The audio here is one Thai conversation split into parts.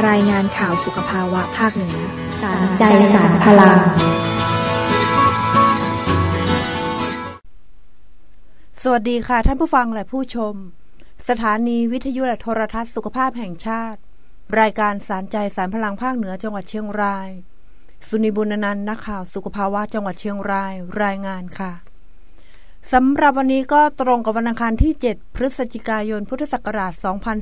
รายงานข่าวสุขภาวะภาคเหนือสารใจสารพลังสวัสดีค่ะท่านผู้ฟังและผู้ชมสถานีวิทยุและโทรทัศน์สุขภาพแห่งชาติรายการสารใจสารพลังภาคเหนือจังหวัดเชียงรายสุนิบุญนันท์นักข่าวสุขภาวะจังหวัดเชียงรายรายงานค่ะสำหรับวันนี้ก็ตรงกับวันอังคารที่7พฤศจิกายนพุทธศักราช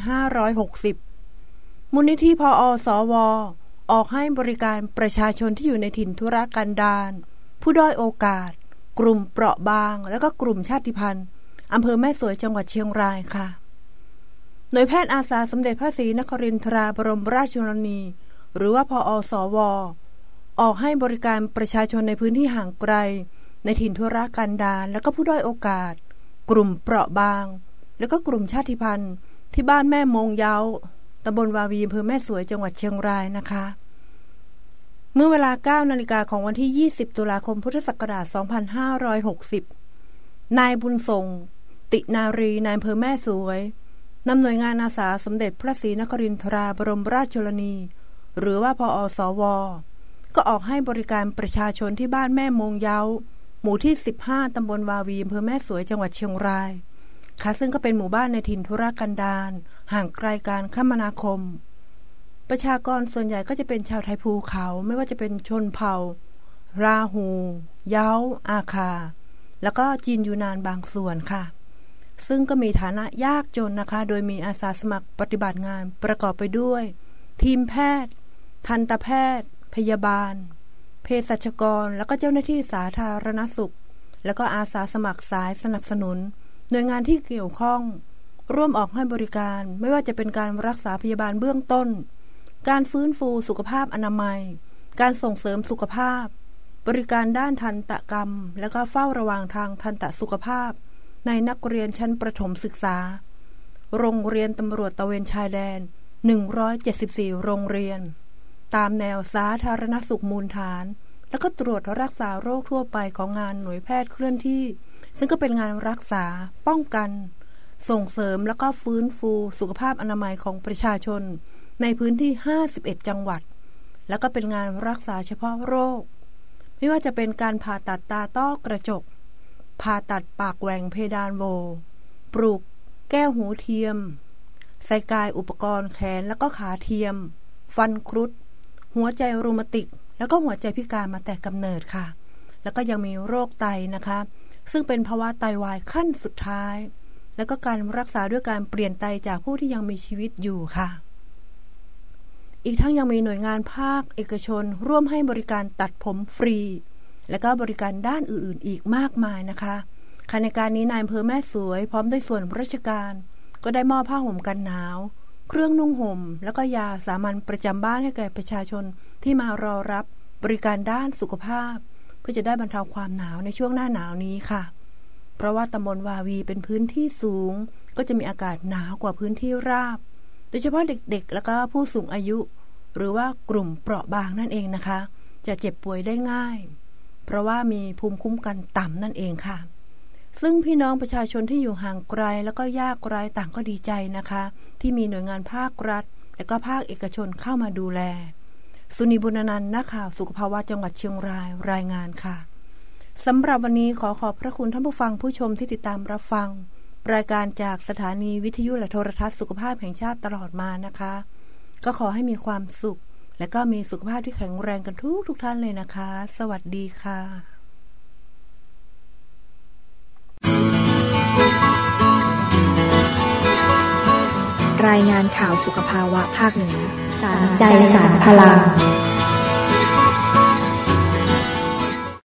2560มูลนิธิพอสวออกให้บริการประชาชนที่อยู่ในถิ่นทุรกันดารผู้ด้อยโอกาสกลุ่มเปราะบางและก็กลุ่มชาติพันธุ์อำเภอแม่สวยจังหวัดเชียงรายค่ะหน่วยแพทย์อาสาสมเด็จพระศรีนครินทราบรมราชชนนีหรือว่าพอสวออกให้บริการประชาชนในพื้นที่ห่างไกลในถิ่นทุรกันดารและก็ผู้ด้อยโอกาสกลุ่มเปราะบางและก็กลุ่มชาติพันธุ์ที่บ้านแม่มงเยาตำบลวาวีอำเภอแม่สวยจังหวัดเชียงรายนะคะเมื่อเวลา 9 นาฬิกาของวันที่20ตุลาคมพุทธศักราช2560นายบุญส่งตินารีนายอำเภอแม่สวยนำหน่วยงานอาสาสมเด็จพระศรีนครินทราบรมราชชนนีหรือว่าพอสวก็ออกให้บริการประชาชนที่บ้านแม่มงเยาหมู่ที่15ตำบลวาวีอำเภอแม่สวยจังหวัดเชียงรายค่ะซึ่งก็เป็นหมู่บ้านในถิ่นทุรกันดารห่างไกลการคมนาคมประชากรส่วนใหญ่ก็จะเป็นชาวไทยภูเขาไม่ว่าจะเป็นชนเผ่าราหูเยาอาคาแล้วก็จีนยูนานบางส่วนค่ะซึ่งก็มีฐานะยากจนนะคะโดยมีอาสาสมัครปฏิบัติงานประกอบไปด้วยทีมแพทย์ทันตแพทย์พยาบาลเภสัชกรแล้วก็เจ้าหน้าที่สาธารณสุขแล้วก็อาสาสมัครสายสนับสนุนหน่วยงานที่เกี่ยวข้องร่วมออกให้บริการไม่ว่าจะเป็นการรักษาพยาบาลเบื้องต้นการฟื้นฟูสุขภาพอนามัยการส่งเสริมสุขภาพบริการด้านทันตกรรมแล้วก็เฝ้าระวังทางทันตสุขภาพในนักเรียนชั้นประถมศึกษาโรงเรียนตำรวจตระเวนชายแดน174โรงเรียนตามแนวสาธารณสุขมูลฐานแล้วก็ตรวจรักษาโรคทั่วไปของงานหน่วยแพทย์เคลื่อนที่ซึ่งก็เป็นงานรักษาป้องกันส่งเสริมแล้วก็ฟื้นฟูสุขภาพอนามัยของประชาชนในพื้นที่51จังหวัดแล้วก็เป็นงานรักษาเฉพาะโรคไม่ว่าจะเป็นการผ่าตัดตาต้อกระจกผ่าตัดปากแหว่งเพดานโหวปลูกแก้วหูเทียมใส่กายอุปกรณ์แขนแล้วก็ขาเทียมฟันครุฑหัวใจรูมาติกแล้วก็หัวใจพิการมาแต่กำเนิดค่ะแล้วก็ยังมีโรคไตนะคะซึ่งเป็นภาวะไตวายขั้นสุดท้ายแล้วก็การรักษาด้วยการเปลี่ยนไตจากผู้ที่ยังมีชีวิตอยู่ค่ะอีกทั้งยังมีหน่วยงานภาคเอกชนร่วมให้บริการตัดผมฟรีและก็บริการด้านอื่นๆอีกมากมายนะคะในการนี้นายอำเภอแม่สวยพร้อมด้วยส่วนราชการก็ได้มอบผ้าห่มกันหนาวเครื่องนุ่งห่มแล้วก็ยาสามัญประจำบ้านให้แก่ประชาชนที่มารอรับบริการด้านสุขภาพเพื่อจะได้บรรเทาความหนาวในช่วงหน้าหนาวนี้ค่ะเพราะว่าตำบลวาวีเป็นพื้นที่สูงก็จะมีอากาศหนาวกว่าพื้นที่ราบโดยเฉพาะเด็กๆแล้วก็ผู้สูงอายุหรือว่ากลุ่มเปราะบางนั่นเองนะคะจะเจ็บป่วยได้ง่ายเพราะว่ามีภูมิคุ้มกันต่ำนั่นเองค่ะซึ่งพี่น้องประชาชนที่อยู่ห่างไกลแล้วก็ยากไร้ต่างก็ดีใจนะคะที่มีหน่วยงานภาครัฐและก็ภาคเอกชนเข้ามาดูแลสุนิบุญนันท์นักข่าวสุขภาวะจังหวัดเชียงรายรายงานค่ะสำหรับวันนี้ขอบพระคุณท่านผู้ฟังผู้ชมที่ติดตามรับฟังรายการจากสถานีวิทยุและโทรทัศน์สุขภาพแห่งชาติตลอดมานะคะก็ขอให้มีความสุขและก็มีสุขภาพที่แข็งแรงกันทุกท่านเลยนะคะสวัสดีค่ะรายงานข่าวสุขภาวะภาคเหนือสารใจสารพลัง